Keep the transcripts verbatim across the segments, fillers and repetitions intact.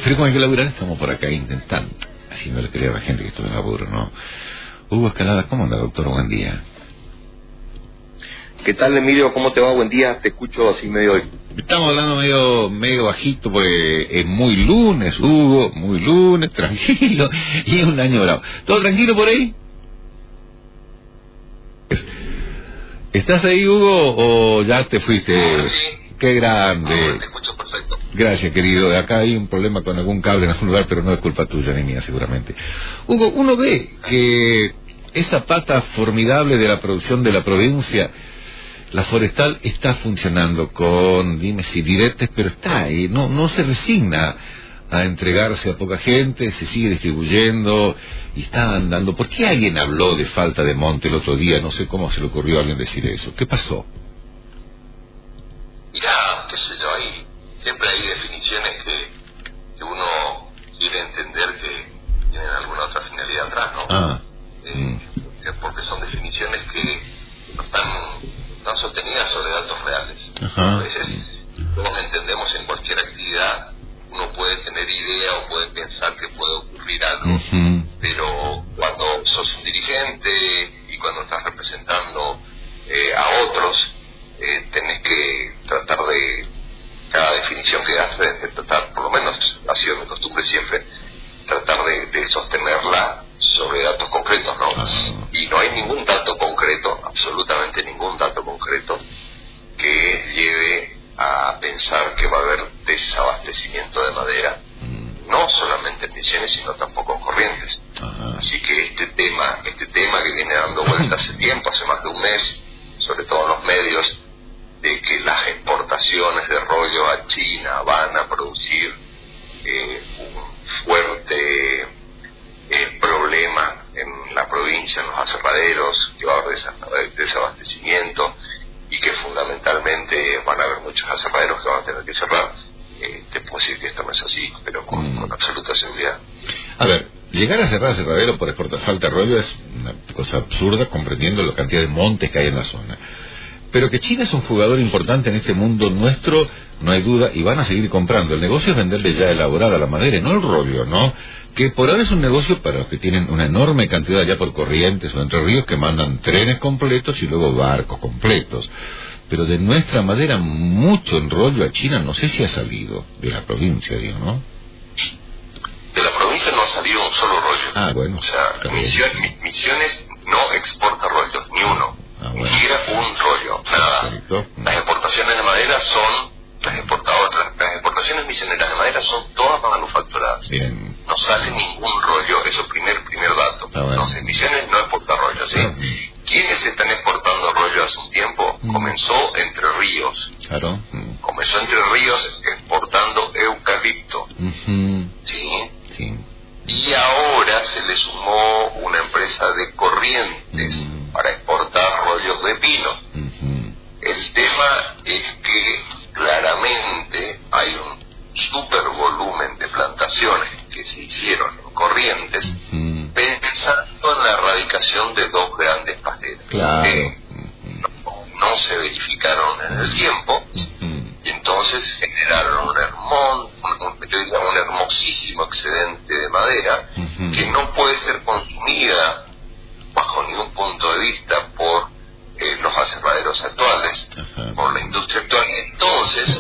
Pero como hay que laburar, estamos por acá intentando, haciéndole creer a la gente que esto es laburo, ¿no? Hugo Escalada, ¿cómo anda, doctor? Buen día. ¿Qué tal, Emilio? ¿Cómo te va? Buen día, te escucho así medio... Estamos hablando medio medio bajito porque es muy lunes, Hugo, muy lunes, tranquilo, y es un año bravo. ¿Todo tranquilo por ahí? ¿Estás ahí, Hugo, o ya te fuiste? Sí. Qué grande. Ahora te escucho perfecto. Gracias, querido. Acá hay un problema con algún cable en algún lugar, pero no es culpa tuya ni mía, seguramente. Hugo, uno ve que esa pata formidable de la producción de la provincia, la forestal, está funcionando con dimes y diretes, pero está ahí, no, no se resigna a entregarse a poca gente, se sigue distribuyendo y está andando. ¿Por qué alguien habló de falta de monte el otro día? No sé cómo se le ocurrió a alguien decir eso. ¿Qué pasó? Mirá, qué sé yo, hay, siempre hay definiciones que, que uno quiere entender que tienen alguna otra finalidad atrás, ¿no? Ah. Eh, Mm. porque son definiciones que no están, están sostenidas sobre datos reales. Ajá. A veces todos entendemos en cualquier actividad, uno puede tener idea o puede pensar que puede ocurrir algo, Uh-huh. pero cuando sos un dirigente y cuando estás representando eh, a otros, eh, tenés que tratar de, cada definición que haces, de tratar, por lo menos ha sido mi costumbre siempre, tratar de, de sostenerla sobre datos concretos, ¿no? Uh-huh. Y no hay ningún dato concreto, absolutamente ningún dato concreto, que lleve a pensar que va a haber desabastecimiento de madera, Uh-huh. no solamente en Misiones, sino tampoco en Corrientes. Uh-huh. Así que este tema, este tema que viene dando vuelta hace tiempo, hace más de un mes, sobre todo en los medios, de que las exportaciones de rollo a China van a producir eh, un fuerte eh, problema en la provincia, en los aserraderos, que va a haber desabastecimiento y que fundamentalmente van a haber muchos aserraderos que van a tener que cerrar. Eh, te puedo decir que esto no es así, pero con, Mm. con absoluta seguridad. A ver, llegar a cerrar cerradero por exportar falta de rollo es una cosa absurda, comprendiendo la cantidad de montes que hay en la zona. Pero que China es un jugador importante en este mundo nuestro, no hay duda, y van a seguir comprando. El negocio es venderle ya elaborada la madera, no el rollo, ¿no? Que por ahora es un negocio para los que tienen una enorme cantidad ya por Corrientes o Entre Ríos, que mandan trenes completos y luego barcos completos. Pero de nuestra madera, mucho en rollo a China, no sé si ha salido de la provincia, digo, ¿no? De la provincia no ha salido un solo rollo. Ah, bueno. O sea, Misiones, mi- Misiones no exporta rollos, ni uno. Ah, Ni bueno. siquiera un rollo, nada. Perfecto. Las exportaciones de madera son, las exportadoras, las exportaciones misioneras de madera son todas manufacturadas. Bien. No sale ningún rollo, eso es primer, primer dato. Ah, bueno. Entonces, Misiones no exporta rollo, ¿sí? Ah. ¿Quiénes están exportando rollo hace un tiempo? Mm. Comenzó Entre Ríos. Claro. Mm. Comenzó Entre Ríos exportando eucalipto, Ujú. ¿sí? Sí. Y ahora se le sumó una empresa de Corrientes Mm. para exportar rollos de pino. Ujú. El tema es que claramente hay un super volumen de plantaciones que se hicieron en Corrientes Ujú. pensando en la erradicación de dos grandes pasteras Claro. que Ujú. no, no se verificaron en el tiempo. Ujú. Y entonces generaron un, hermón, un, yo diría un hermosísimo excedente de madera Ujú. que no puede ser consumida bajo ningún punto de vista por eh, los aserraderos actuales, Ajá. por la industria actual. Y entonces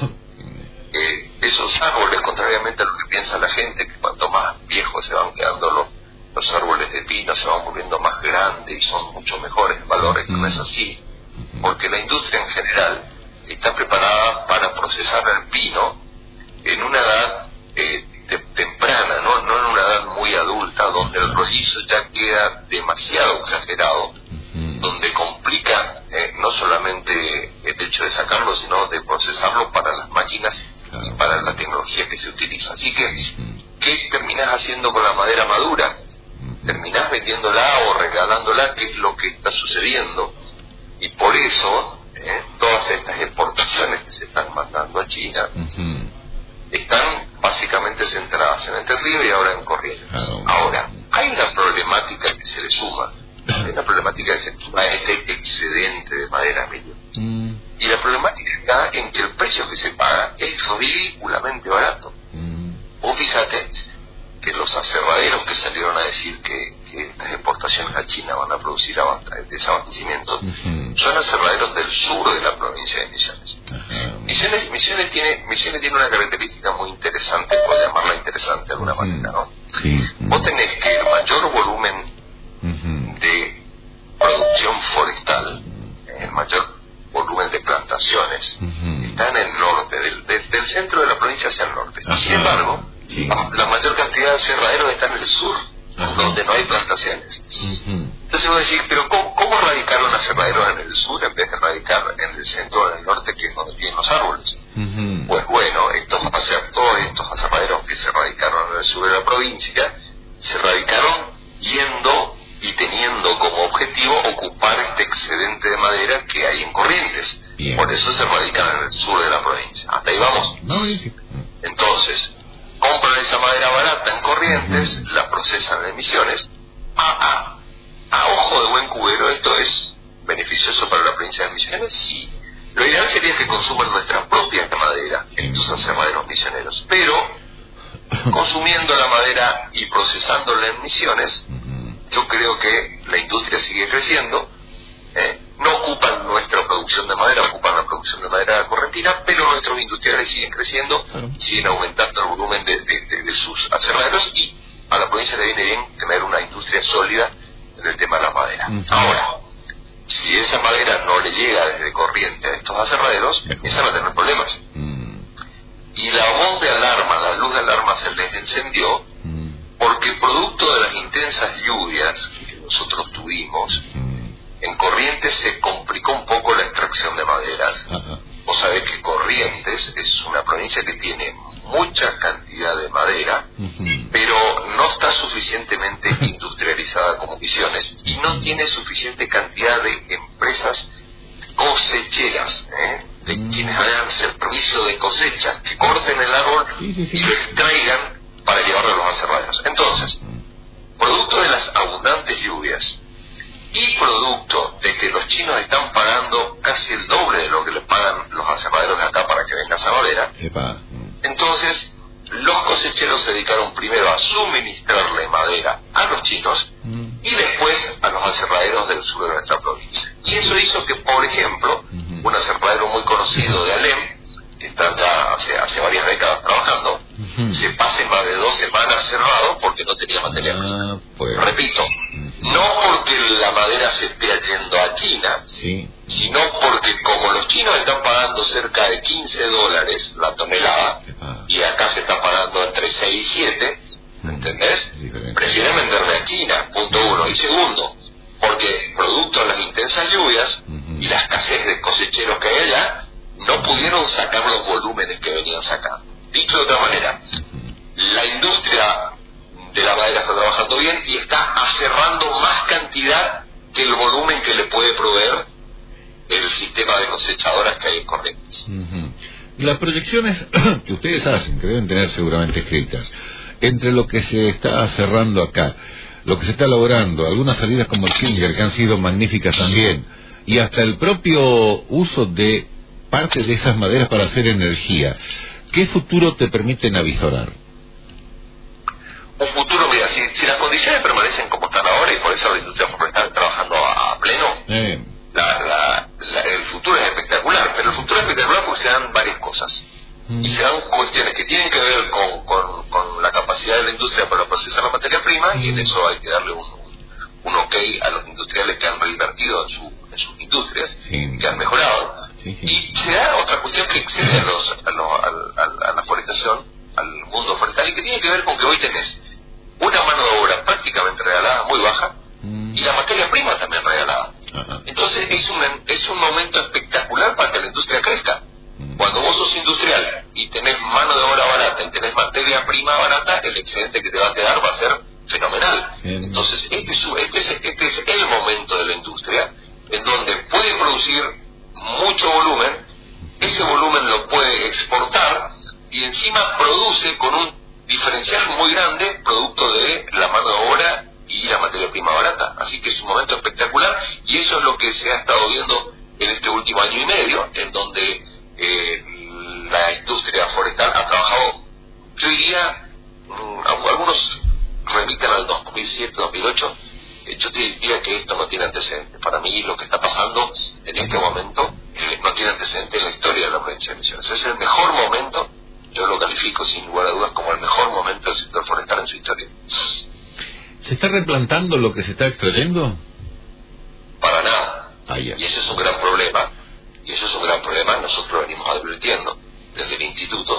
eh, esos árboles, contrariamente a lo que piensa la gente, que cuanto más viejos se van quedando los, los árboles de pino, se van volviendo más grandes y son mucho mejores en valores, Ujú. no es así, Ujú. porque la industria en general está preparada para procesar el pino en una edad eh, te- temprana, ¿no? no en una edad muy adulta, donde el rollizo ya queda demasiado exagerado, Ujú. donde complica eh, no solamente el hecho de sacarlo, sino de procesarlo para las máquinas y para la tecnología que se utiliza. Así que, ¿qué terminás haciendo con la madera madura? Terminás vendiéndola o regalándola, que es lo que está sucediendo. Y por eso, eh, todas estas exportaciones que se están mandando a China Ujú. están básicamente centradas en Entre Ríos y ahora en Corrientes. Claro. Ahora, hay una problemática que se le suma, hay una problemática que se suma a este excedente de madera medio. Mm. Y la problemática está en que el precio que se paga es ridículamente barato. Mm. Vos vos fíjate que los aserraderos que salieron a decir que, que estas exportaciones a China van a producir desabastecimiento, uh-huh. son aserraderos del sur de la provincia de Misiones. Uh-huh. Misiones, Misiones, tiene, Misiones tiene una característica muy interesante, por llamarla interesante de alguna uh-huh. manera, ¿no? Sí. Vos tenés que el mayor volumen uh-huh. de producción forestal, el mayor volumen de plantaciones, uh-huh. está en el norte, del, del, del centro de la provincia hacia el norte. Uh-huh. Y sin embargo, sí. la, la mayor cantidad de aserraderos está en el sur, uh-huh. donde no hay plantaciones. Uh-huh. Entonces vos decís, pero ¿cómo, cómo radicaron aserraderos en el sur en vez de radicar en el centro o en el norte, que es donde tienen los árboles? Uh-huh. Pues bueno, estos todos estos aserraderos que se radicaron en el sur de la provincia, se radicaron yendo y teniendo como objetivo ocupar este excedente de madera que hay en Corrientes. Bien. Por eso se radican en el sur de la provincia. ¿Hasta ahí vamos? No, sí. Entonces, compran esa madera barata en Corrientes, uh-huh. la procesan en Misiones. A, a, a ojo de buen cubero, esto es beneficioso para la provincia de Misiones. Sí. Lo ideal sería que consuman nuestra propia madera, estos aserraderos misioneros. Pero, consumiendo la madera y procesándola en Misiones, yo creo que la industria sigue creciendo, eh, no ocupan nuestra producción de madera, ocupan la producción de madera correntina, pero nuestros industriales siguen creciendo, claro. siguen aumentando el volumen de, de, de, de sus aserraderos, y a la provincia le viene bien tener una industria sólida en el tema de la madera. Uh-huh. Ahora, si esa madera no le llega desde Corrientes a estos aserraderos, uh-huh. esa va a tener problemas. Uh-huh. Y la voz de alarma, la luz de alarma se les encendió, uh-huh. porque producto de las intensas lluvias que nosotros tuvimos, uh-huh. en Corrientes se complicó un poco la extracción de maderas. Uh-huh. Vos sabés que Corrientes es una provincia que tiene mucha cantidad de madera, uh-huh. pero no está suficientemente industrializada como Misiones, y no tiene suficiente cantidad de empresas cosecheras, ¿eh? de uh-huh. quienes hagan servicio de cosecha, que corten el árbol sí, sí, sí. y lo extraigan para llevarlo a los aserraderos. Entonces, producto de las abundantes lluvias y producto de que los chinos están pagando casi el doble de lo que le pagan los aserraderos de acá para que venga esa madera, Epa. entonces los cosecheros se dedicaron primero a suministrarle madera a los chinos mm. y después a los aserraderos del sur de nuestra provincia. Y eso hizo que, por ejemplo, mm-hmm. un aserradero muy conocido de Alem, que está ya hace, hace varias décadas trabajando, uh-huh. se pase más de dos semanas cerrado porque no tenía materia prima. Ah, pues. Repito, uh-huh. no porque la madera se esté yendo a China, sí. sino porque como los chinos están pagando cerca de quince dólares la tonelada, ah. y acá se está pagando entre seis y siete, ¿entendés? Prefieren venderle a China, punto uno. Y segundo, porque producto de las intensas lluvias uh-huh. y la escasez de cosecheros que hay allá, no pudieron sacar los volúmenes que venían sacando. Dicho de otra manera, la industria de la madera está trabajando bien y está aserrando más cantidad que el volumen que le puede proveer el sistema de cosechadoras que hay en Corrientes. Uh-huh. Las proyecciones que ustedes hacen, que deben tener seguramente escritas, entre lo que se está cerrando acá, lo que se está logrando, algunas salidas como el Finger, que han sido magníficas también, y hasta el propio uso de parte de esas maderas para hacer energía, ¿qué futuro te permiten avisorar? Un futuro, mira, si, si las condiciones permanecen como están ahora, y por eso la industria forestal está trabajando a, a pleno, eh. la, la, la, el futuro es espectacular, pero el futuro es espectacular porque se dan varias cosas. Mm. Y se dan cuestiones que tienen que ver con, con, con la capacidad de la industria para procesar la materia prima, mm. y en eso hay que darle un, un, un ok a los industriales que han reinvertido en, su, en sus industrias, sí. que han mejorado. Sí, sí. Y se da otra cuestión que excede a, los, a, los, a, a, a la forestación, al mundo forestal, y que tiene que ver con que hoy tenés una mano de obra prácticamente regalada, muy baja, mm. y la materia prima también regalada. Ajá. Entonces es un, es un momento espectacular para que la industria crezca. Mm. Cuando vos sos industrial y tenés mano de obra barata y tenés materia prima barata, el excedente que te va a quedar va a ser fenomenal. Bien. Entonces este es, este, es, este es el momento de la industria en donde puede producir mucho volumen, ese volumen lo puede exportar y encima produce con un diferencial muy grande producto de la mano de obra y la materia prima barata. Así que es un momento espectacular, y eso es lo que se ha estado viendo en este último año y medio, en donde eh, la industria forestal ha trabajado, yo diría, mmm, algunos remiten al dos mil siete, dos mil ocho. Eh, yo te diría que esto no tiene antecedentes. Para mí lo que está pasando en este momento eh, no tiene antecedentes en la historia de la provincia de Misiones. Es el mejor momento, yo lo califico sin lugar a dudas como el mejor momento del sector forestal en su historia. ¿Se está replantando lo que se está extrayendo? Para nada. Ah, yeah. Y ese es un gran problema. Y ese es un gran problema. Nosotros venimos advirtiendo desde el instituto.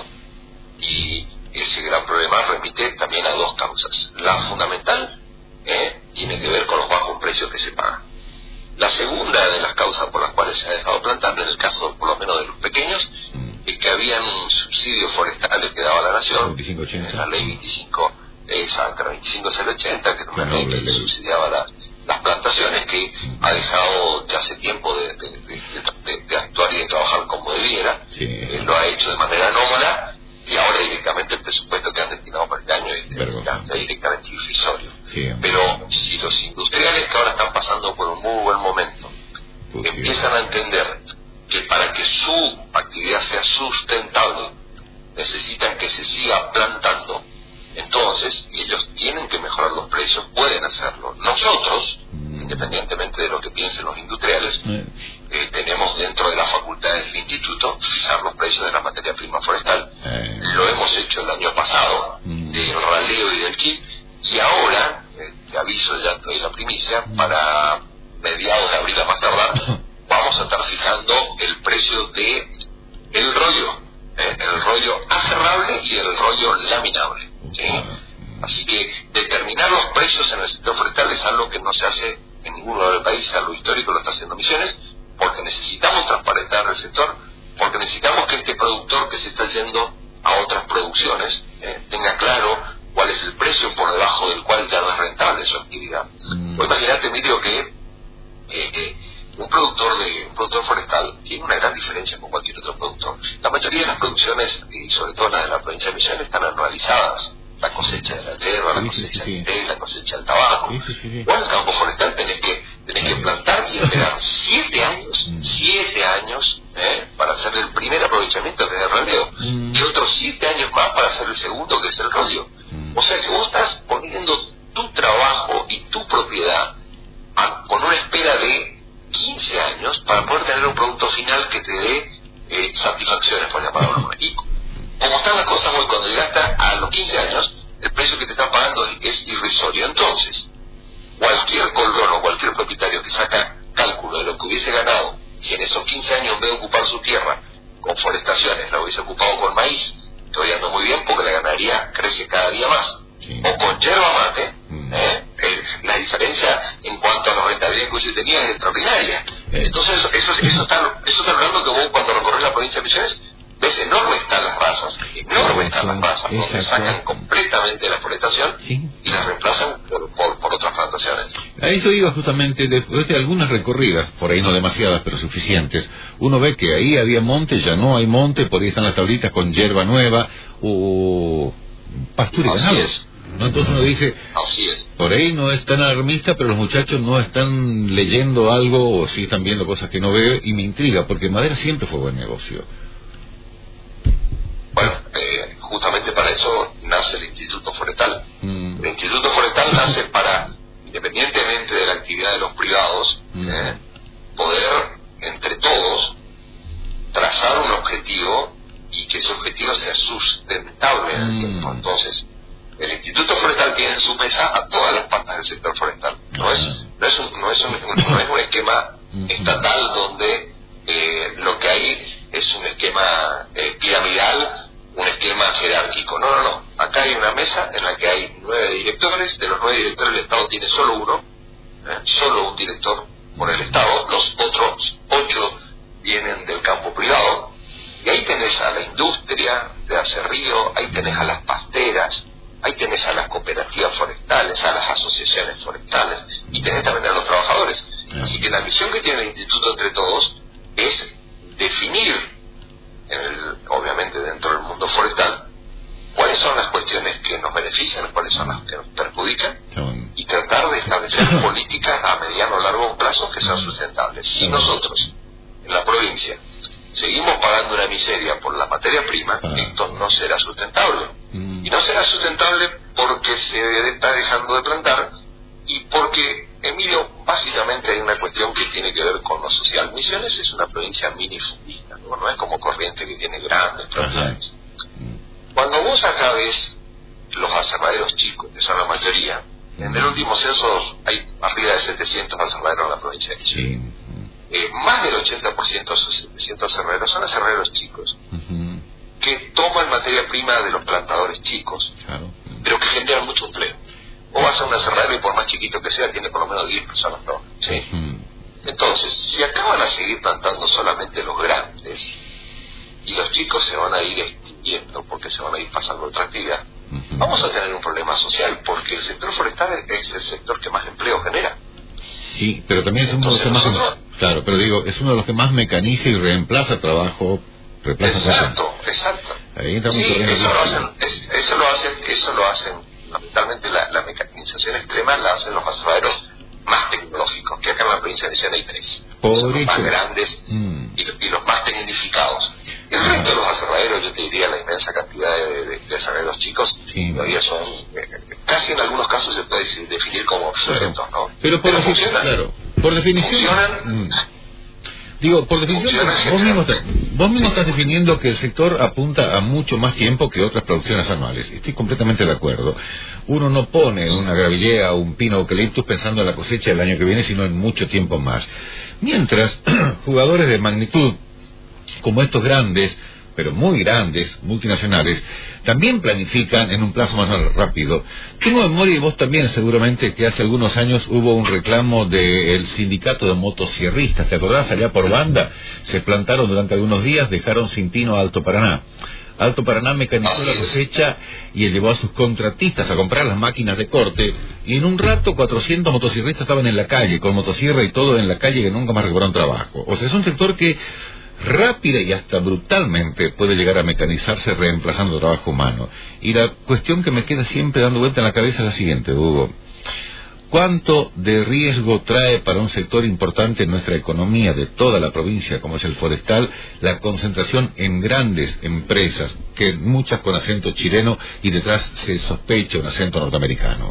Y ese gran problema remite también a dos causas. La fundamental eh, tiene que ver con los bajos precios que se pagan. La segunda de las causas por las cuales se ha dejado plantar, en el caso por lo menos de los pequeños, es que habían subsidios forestales que daba la Nación, veinticinco ochenta. en la ley veinticinco, exacto, veinticinco cero ochenta, que era una ley que subsidiaba la, las plantaciones, que ha dejado ya hace tiempo de, de, de, de, de actuar y de trabajar como debiera. Sí. Eh, lo ha hecho de manera anómala. Y ahora directamente el presupuesto que han destinado para el año es, es directamente irrisorio. Sí, pero si los industriales que ahora están pasando por un muy buen momento Porque... empiezan a entender que para que su actividad sea sustentable necesitan que se siga plantando, entonces ellos tienen que mejorar los precios, pueden hacerlo. Nosotros, mm. independientemente de lo que piensen los industriales, mm. eh, tenemos dentro de las facultades del instituto fijar los precios de la materia prima forestal. Eh. Lo hemos hecho el año pasado, mm. del raleo y del chip, y ahora, eh, te aviso, ya estoy en la primicia, mm. para mediados de abril a más tardar, vamos a estar fijando el precio de el rollo, eh, el rollo aserrable y el rollo laminable. ¿Sí? Así que determinar los precios en el sector forestal es algo que no se hace en ningún lugar del país, algo histórico, lo está haciendo Misiones, porque necesitamos transparentar el sector, porque necesitamos que este productor que se está yendo a otras producciones eh, tenga claro cuál es el precio por debajo del cual ya no es rentable su actividad. Mm. Pues imagínate, Emilio, que eh, eh, un productor de un productor forestal tiene una gran diferencia con cualquier otro productor. La mayoría de las producciones, y sobre todo las de la provincia de Misiones, están anualizadas. La cosecha de la hierba, la cosecha sí, sí, sí. del té, la cosecha del tabaco. Sí, sí, sí, sí. O en el campo forestal tenés que tenés que plantar y esperar siete años, mm. siete años ¿eh? para hacer el primer aprovechamiento, que es el raleo, mm. y otros siete años más para hacer el segundo, que es el rollo. Mm. O sea que vos estás poniendo tu trabajo y tu propiedad a, con una espera de quince años para poder tener un producto final que te dé eh, satisfacciones, por llamarlo. Y como están las cosas hoy, cuando llegaste a los quince años, el precio que te están pagando es, es irrisorio. Entonces, cualquier colono, cualquier propietario que saca cálculo de lo que hubiese ganado, si en esos quince años en vez de ocupar su tierra con forestaciones, la hubiese ocupado con maíz, que hoy anda muy bien porque la ganadería crece cada día más, sí. o con yerba mate, mm. ¿eh? Eh, la diferencia en cuanto a la rentabilidad que hubiese tenido es extraordinaria. Eh. Entonces, eso, eso, eso, está, eso está hablando que vos cuando recorres la provincia de Misiones, ves enormes están las razas, enormes están las razas, donde sacan completamente la forestación sí. y las reemplazan por, por, por otras plantaciones. A eso iba justamente, después de algunas recorridas, por ahí no demasiadas, pero suficientes, uno ve que ahí había monte, ya no hay monte, por ahí están las tablitas con hierba nueva, o pastura y ganado. ¿No? Entonces uno dice, así es. Por ahí no es tan alarmista, pero los muchachos no están leyendo algo, o sí están viendo cosas que no veo, y me intriga, porque madera siempre fue buen negocio. Bueno, eh, justamente para eso nace el Instituto Forestal. Mm. El Instituto Forestal nace para, independientemente de la actividad de los privados, mm. eh, poder, entre todos, trazar un objetivo y que ese objetivo sea sustentable en el mm. tiempo. Entonces, el Instituto Forestal tiene en su mesa a todas las partes del sector forestal. No es, no es, un, no es, un, no es un esquema estatal donde eh, lo que hay es un esquema eh, piramidal, un esquema jerárquico. No, no, no. Acá hay una mesa en la que hay nueve directores. De los nueve directores el Estado tiene solo uno, ¿eh? solo un director por el Estado. Los otros ocho vienen del campo privado. Y ahí tenés a la industria de acerrío, ahí tenés a las pasteras, ahí tenés a las cooperativas forestales, a las asociaciones forestales, y tenés también a los trabajadores. Así que la misión que tiene el Instituto entre todos es definir, en el, obviamente dentro del mundo forestal, cuáles son las cuestiones que nos benefician, cuáles son las que nos perjudican, y tratar de establecer políticas a mediano o largo plazo que sean sustentables. Si nosotros, en la provincia, seguimos pagando una miseria por la materia prima, esto no será sustentable. Mm. Y no será sustentable porque se está dejando de plantar y porque, Emilio, básicamente hay una cuestión que tiene que ver con lo social. Misiones es una provincia minifundista, ¿no? No es como Corrientes que tiene grandes propiedades. Cuando vos acá ves los aserraderos chicos, que son la mayoría, en el último censo hay arriba de setecientos aserraderos en la provincia de Chile. Sí. Eh, más del ochenta por ciento de esos setecientos aserraderos son aserraderos chicos, uh-huh. que toman materia prima de los plantadores chicos, claro. pero que generan mucho empleo. O vas a un aserradero y por más chiquito que sea, tiene por lo menos diez personas trabajando. ¿Sí? Uh-huh. Entonces, si acaban a seguir plantando solamente los grandes, y los chicos se van a ir extinguiendo porque se van a ir pasando a otra actividad, uh-huh. vamos a tener un problema social, porque el sector forestal es el sector que más empleo genera. Sí, pero también es uno de los que más, nosotros... claro, pero digo, es uno de los que más mecaniza y reemplaza trabajo, reemplaza exacto, trabajo. exacto. Ahí sí, eso lo hacen, es, eso lo hacen, eso lo hacen, fundamentalmente la, la mecanización extrema la hacen los aserraderos más tecnológicos, que acá en la provincia de Misiones hay tres. Son los más grandes mm. y, y los más tecnificados. El ah. resto de los aserraderos, yo te diría la inmensa cantidad de, de, de aserraderos chicos, sí. todavía son, eh, casi en algunos casos se puede definir como obsoletos, ¿no? Pero por, Pero defi- claro, por definición... Funcionan... Mm. Digo, por definición, vos mismo, estás, vos mismo estás definiendo que el sector apunta a mucho más tiempo que otras producciones anuales. Estoy completamente de acuerdo. Uno no pone una gravillea o un pino eucaliptus pensando en la cosecha del año que viene, sino en mucho tiempo más. Mientras, jugadores de magnitud como estos grandes, pero muy grandes, multinacionales, también planifican en un plazo más rápido. Tengo memoria, y vos también seguramente, que hace algunos años hubo un reclamo del sindicato de motosierristas, ¿te acordás? Allá por Banda, se plantaron durante algunos días, dejaron sin pino a Alto Paraná. Alto Paraná mecanizó la cosecha y llevó a sus contratistas a comprar las máquinas de corte, y en un rato cuatrocientos motosierristas estaban en la calle, con motosierra y todo en la calle, que nunca más recuperaron trabajo. O sea, es un sector que rápida y hasta brutalmente puede llegar a mecanizarse reemplazando trabajo humano. Y la cuestión que me queda siempre dando vuelta en la cabeza es la siguiente, Hugo. ¿Cuánto de riesgo trae para un sector importante en nuestra economía de toda la provincia, como es el forestal, la concentración en grandes empresas, que muchas con acento chileno y detrás se sospecha un acento norteamericano?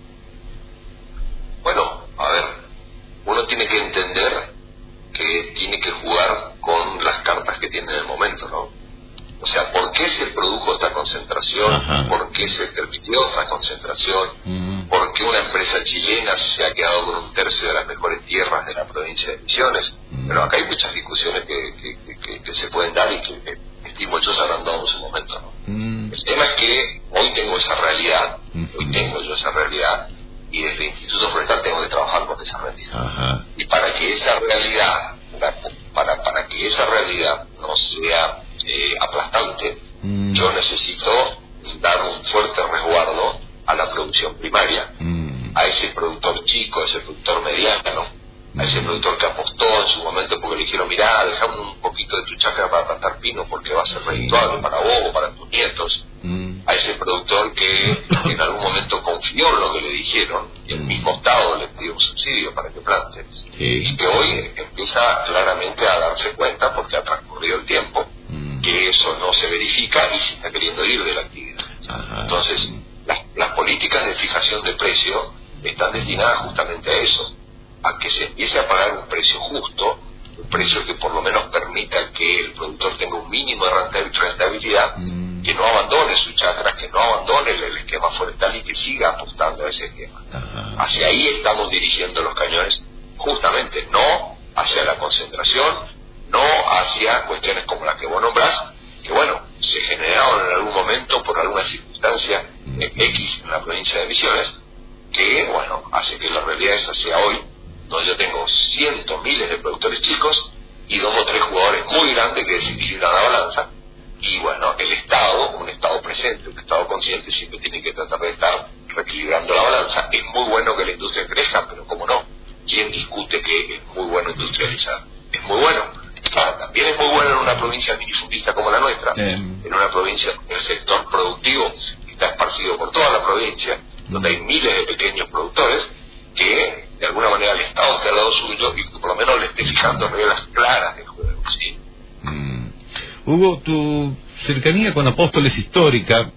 Bueno, a ver, uno tiene que entender que tiene que jugar con las cartas que tiene en el momento, ¿no? O sea, ¿por qué se produjo esta concentración? Ajá. ¿Por qué se permitió esta concentración? Uh-huh. ¿Por qué una empresa chilena se ha quedado con un tercio de las mejores tierras de la provincia de Misiones? Uh-huh. Pero acá hay muchas discusiones que, que, que, que se pueden dar y que, que estimo yo se habrán dado en su momento, ¿no? Uh-huh. El tema es que hoy tengo esa realidad, uh-huh. hoy tengo yo esa realidad, y desde el Instituto Forestal tengo que trabajar con esa realidad. Ajá. Y para que esa realidad, para, para que esa realidad no sea eh, aplastante, mm. yo necesito dar un fuerte resguardo a la producción primaria, mm. a ese productor chico, a ese productor mediano, mm. a ese productor que apostó en su momento porque le dijeron, mirá, dejame un poquito de tu chacra para plantar pino porque va a ser redituable sí. para vos o para tus nietos. Mm. A ese productor que en algún momento confió en lo que le dijeron y el mismo Estado le pidió un subsidio para que plante sí. y que hoy empieza claramente a darse cuenta, porque ha transcurrido el tiempo, mm. que eso no se verifica y se está queriendo ir de la actividad. Ajá. Entonces, las, las políticas de fijación de precio están destinadas justamente a eso, a que se empiece a pagar un precio justo, un precio que por lo menos permita que el productor tenga un mínimo de rentabilidad, mm. que no abandone su chacra, que no abandone el, el esquema forestal y que siga apostando a ese esquema. Ajá. Hacia ahí estamos dirigiendo los cañones, justamente, no hacia la concentración, no hacia cuestiones como las que vos nombrás, que bueno, se generaron en algún momento por alguna circunstancia eh, X en la provincia de Misiones, que bueno, hace que la realidad esa sea hoy, donde yo tengo cientos, miles de productores chicos y dos o tres jugadores muy grandes que desequilibran la balanza. Y bueno, el Estado, un Estado presente, un Estado consciente, siempre tiene que tratar de estar reequilibrando la balanza. Es muy bueno que la industria crezca, pero cómo no, ¿quién discute que es muy bueno industrializar? Es muy bueno. Claro, también es muy bueno en una provincia minifundista como la nuestra, sí. en una provincia donde el sector productivo está esparcido por toda la provincia, donde hay miles de pequeños productores, que de alguna manera el Estado esté al lado suyo y que por lo menos le esté fijando reglas claras del juego, ¿sí? Mm. Hugo, tu cercanía con Apóstoles histórica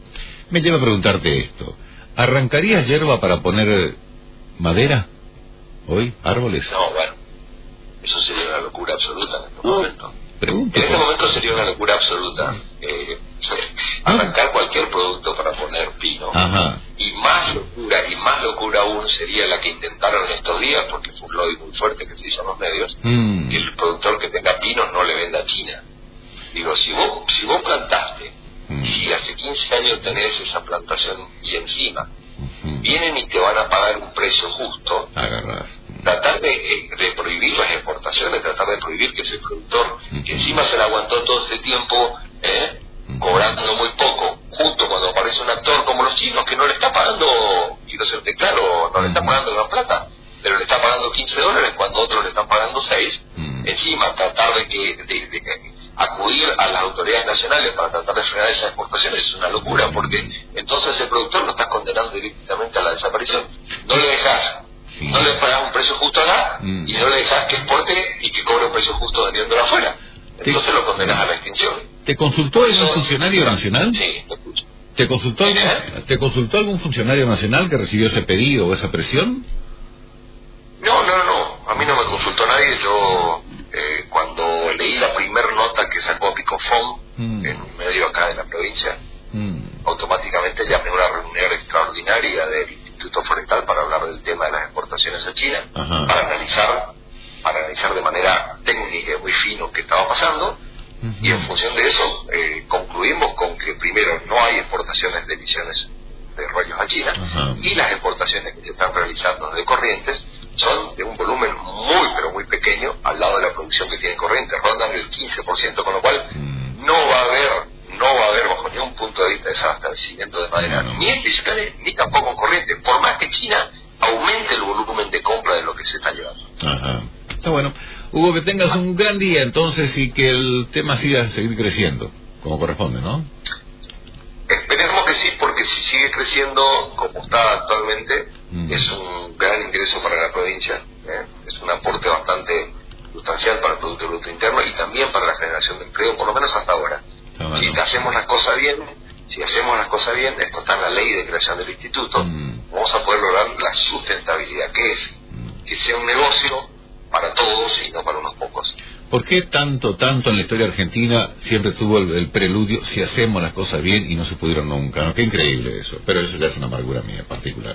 Me lleva a preguntarte esto. ¿Arrancarías hierba para poner madera hoy? ¿Árboles? No, bueno, eso sería una locura absoluta en este no, momento. Pregunto. En este momento sería una locura absoluta eh, arrancar cualquier producto para poner pino. Ajá. Y más locura, y más locura aún sería la que intentaron en estos días, porque fue un lobby muy fuerte que se hizo en los medios, mm. que el productor que tenga pinos no le venda a China. Digo, si vos, si vos plantaste, mm. si hace quince años tenés esa plantación y encima, uh-huh. vienen y te van a pagar un precio justo, agarrás. Tratar de, de prohibir las exportaciones, tratar de prohibir que ese productor, uh-huh. que encima se le aguantó todo este tiempo, ¿eh? uh-huh. cobrando muy poco, justo cuando aparece un actor como los chinos, que no le está pagando, quiero serte claro, no uh-huh. le está pagando gran plata, pero le está pagando quince dólares cuando otros le están pagando seis, uh-huh. encima tratar de que de, de, de acudir a las autoridades nacionales para tratar de frenar esas exportaciones es una locura, porque entonces el productor lo estás condenando directamente a la desaparición. No le dejas Sí. no le pagas un precio justo acá mm. y no le dejas que exporte y que cobre un precio justo vendiéndolo afuera. Entonces ¿Te, lo condenas a la extinción. ¿Te consultó algún Eso, funcionario nacional? Sí, lo escucho. ¿Te consultó, algún, ¿Eh? ¿Te consultó algún funcionario nacional que recibió ese pedido o esa presión? No, no, no. A mí no me consultó nadie. Yo, eh, cuando leí la primer nota que sacó Picofón mm. en un medio acá de la provincia, mm. automáticamente llamé a una reunión extraordinaria del Instituto Forestal para hablar del tema de las exportaciones a China, Ajá. para analizar para analizar de manera técnica y muy fino qué estaba pasando, uh-huh. y en función de eso eh, concluimos con que primero no hay exportaciones de emisiones de rollos a China, uh-huh. y las exportaciones que se están realizando de Corrientes son de un volumen muy pero muy pequeño al lado de la producción que tiene Corrientes, rondan el quince por ciento, con lo cual uh-huh. no va a haber no va a haber bajo ningún punto de vista desabastecimiento de madera, no, no. ni en fiscales ni tampoco en corriente, por más que China aumente el volumen de compra de lo que se está llevando. Ajá. Está bueno. Hugo, que tengas un gran día entonces y que el tema siga seguir creciendo, como corresponde, ¿no? Esperemos que sí, porque si sigue creciendo como está actualmente, mm. es un gran ingreso para la provincia, ¿eh? Es un aporte bastante sustancial para el Producto Bruto Interno y también para la generación de empleo, por lo menos hasta ahora. Bueno. Si hacemos las cosas bien, si hacemos las cosas bien, esto está en la ley de creación del instituto, mm. vamos a poder lograr la sustentabilidad, que es mm. que sea un negocio para todos y no para unos pocos. ¿Por qué tanto, tanto en la historia argentina siempre tuvo el, el preludio, si hacemos las cosas bien, y no se pudieron nunca? ¿No? Qué increíble eso, pero eso ya es una amargura mía particular.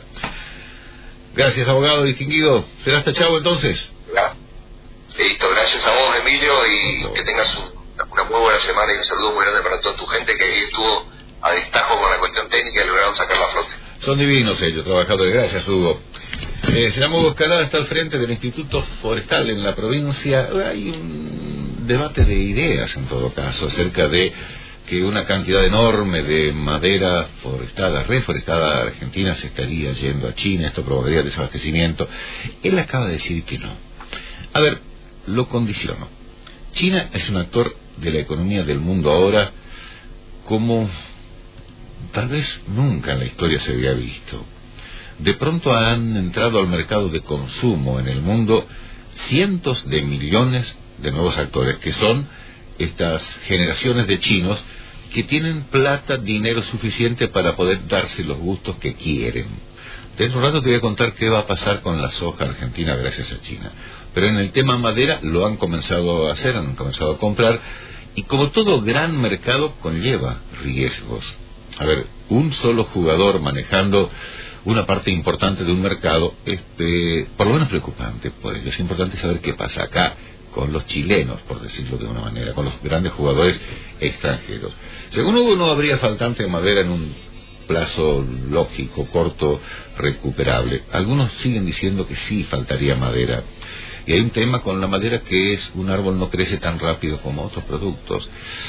Gracias, abogado distinguido. ¿Será hasta chavo entonces? Ya. Listo, gracias a vos, Emilio, y no. que tengas un una muy buena semana y un saludo muy grande para toda tu gente que ahí estuvo a destajo con la cuestión técnica y lograron sacar la flote. Son divinos ellos, trabajadores. Gracias, Hugo. Eh, se llama Hugo Escalada, está al frente del Instituto Forestal en la provincia. Hay un debate de ideas, en todo caso, acerca de que una cantidad enorme de madera forestada, reforestada argentina, se estaría yendo a China. Esto provocaría desabastecimiento. Él acaba de decir que no. A ver, lo condiciono. China es un actor de la economía del mundo ahora como tal vez nunca en la historia se había visto. De pronto han entrado al mercado de consumo en el mundo cientos de millones de nuevos actores, que son estas generaciones de chinos que tienen plata, dinero suficiente para poder darse los gustos que quieren. Dentro de un rato te voy a contar qué va a pasar con la soja argentina gracias a China. Pero en el tema madera lo han comenzado a hacer, han comenzado a comprar, y como todo gran mercado conlleva riesgos. A ver, un solo jugador manejando una parte importante de un mercado, este, por lo menos preocupante por ello. Es importante saber qué pasa acá con los chilenos, por decirlo de una manera, con los grandes jugadores extranjeros. Según Hugo, no habría faltante de madera en un plazo lógico, corto, recuperable. Algunos siguen diciendo que sí faltaría madera. Y hay un tema con la madera, que es un árbol no crece tan rápido como otros productos.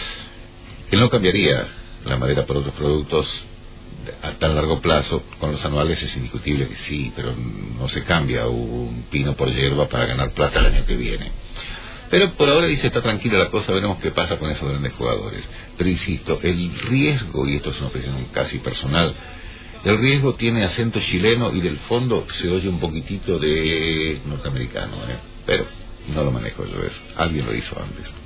Él no cambiaría la madera por otros productos a tan largo plazo. Con los anuales es indiscutible que sí, pero no se cambia un pino por hierba para ganar plata el año que viene. Pero por ahora dice, está tranquila la cosa, veremos qué pasa con esos grandes jugadores. Pero insisto, el riesgo, y esto es una opinión casi personal, el riesgo tiene acento chileno y del fondo se oye un poquitito de norteamericano, ¿eh? Pero no lo manejo yo eso, alguien lo hizo antes.